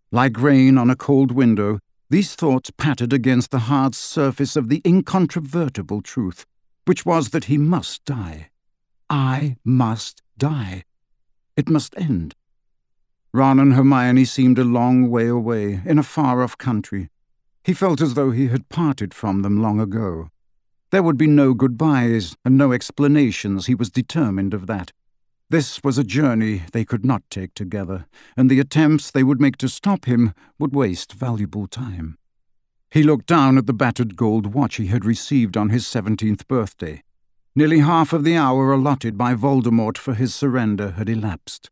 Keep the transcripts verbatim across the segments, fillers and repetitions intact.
Like rain on a cold window, these thoughts pattered against the hard surface of the incontrovertible truth, which was that he must die. I must die. It must end. Ron and Hermione seemed a long way away, in a far-off country. He felt as though he had parted from them long ago. There would be no goodbyes and no explanations, he was determined of that. This was a journey they could not take together, and the attempts they would make to stop him would waste valuable time. He looked down at the battered gold watch he had received on his seventeenth birthday. Nearly half of the hour allotted by Voldemort for his surrender had elapsed.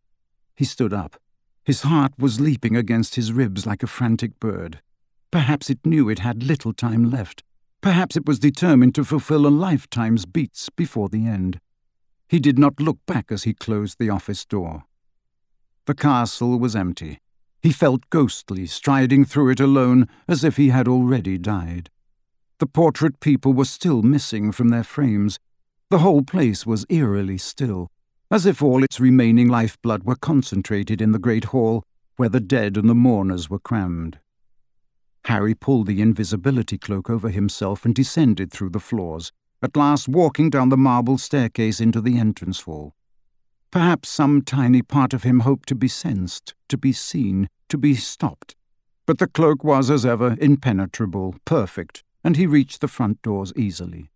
He stood up. His heart was leaping against his ribs like a frantic bird. Perhaps it knew it had little time left. Perhaps it was determined to fulfill a lifetime's beats before the end. He did not look back as he closed the office door. The castle was empty. He felt ghostly, striding through it alone as if he had already died. The portrait people were still missing from their frames. The whole place was eerily still, as if all its remaining lifeblood were concentrated in the great hall where the dead and the mourners were crammed. Harry pulled the invisibility cloak over himself and descended through the floors, at last walking down the marble staircase into the entrance hall. Perhaps some tiny part of him hoped to be sensed, to be seen, to be stopped. But the cloak was, as ever, impenetrable, perfect, and he reached the front doors easily.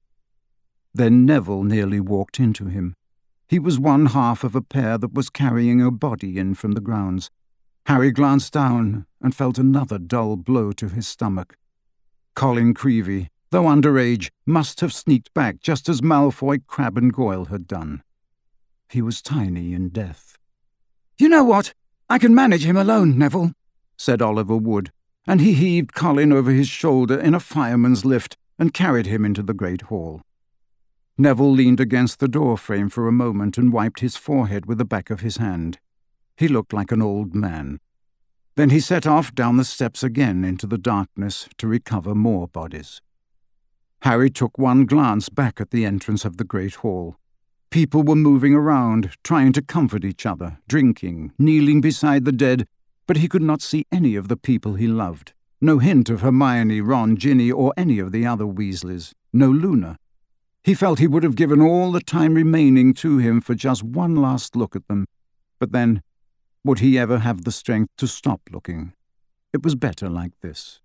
Then Neville nearly walked into him. He was one half of a pair that was carrying a body in from the grounds. Harry glanced down and felt another dull blow to his stomach. Colin Creevey, though underage, must have sneaked back just as Malfoy, Crabbe and Goyle had done. He was tiny in death. "You know what? I can manage him alone, Neville," said Oliver Wood, and he heaved Colin over his shoulder in a fireman's lift and carried him into the great hall. Neville leaned against the door frame for a moment and wiped his forehead with the back of his hand. He looked like an old man. Then he set off down the steps again into the darkness to recover more bodies. Harry took one glance back at the entrance of the great hall. People were moving around, trying to comfort each other, drinking, kneeling beside the dead, but he could not see any of the people he loved. No hint of Hermione, Ron, Ginny, or any of the other Weasleys. No Luna. He felt he would have given all the time remaining to him for just one last look at them. But then, would he ever have the strength to stop looking? It was better like this.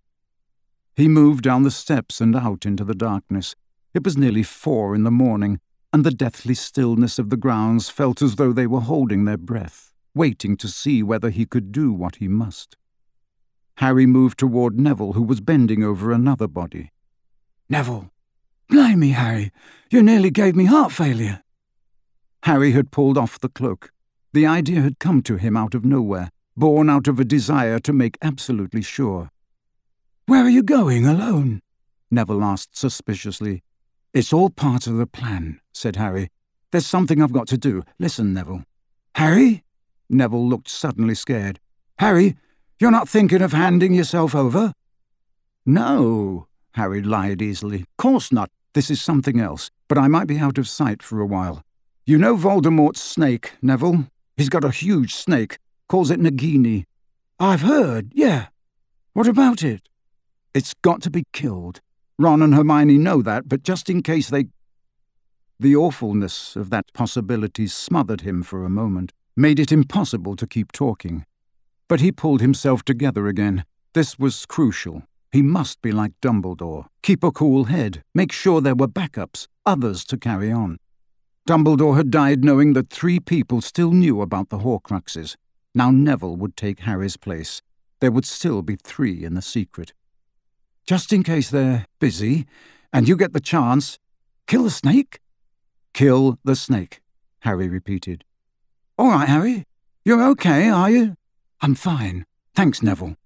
He moved down the steps and out into the darkness. It was nearly four in the morning, and the deathly stillness of the grounds felt as though they were holding their breath, waiting to see whether he could do what he must. Harry moved toward Neville, who was bending over another body. "Neville! Blimey, Harry! You nearly gave me heart failure!" Harry had pulled off the cloak. The idea had come to him out of nowhere, born out of a desire to make absolutely sure. "Where are you going, alone?" Neville asked suspiciously. "It's all part of the plan," said Harry. "There's something I've got to do. Listen, Neville." "Harry?" Neville looked suddenly scared. "Harry, you're not thinking of handing yourself over?" "No," Harry lied easily. "Course not. This is something else, but I might be out of sight for a while. You know Voldemort's snake, Neville? He's got a huge snake, calls it Nagini." "I've heard, yeah. What about it?" "It's got to be killed. Ron and Hermione know that, but just in case they—" The awfulness of that possibility smothered him for a moment, made it impossible to keep talking. But he pulled himself together again. This was crucial. He must be like Dumbledore. Keep a cool head. Make sure there were backups, others to carry on. Dumbledore had died knowing that three people still knew about the Horcruxes. Now Neville would take Harry's place. There would still be three in the secret. "Just in case they're busy, and you get the chance, kill the snake?" "Kill the snake," Harry repeated. "All right, Harry. You're okay, are you?" "I'm fine. Thanks, Neville."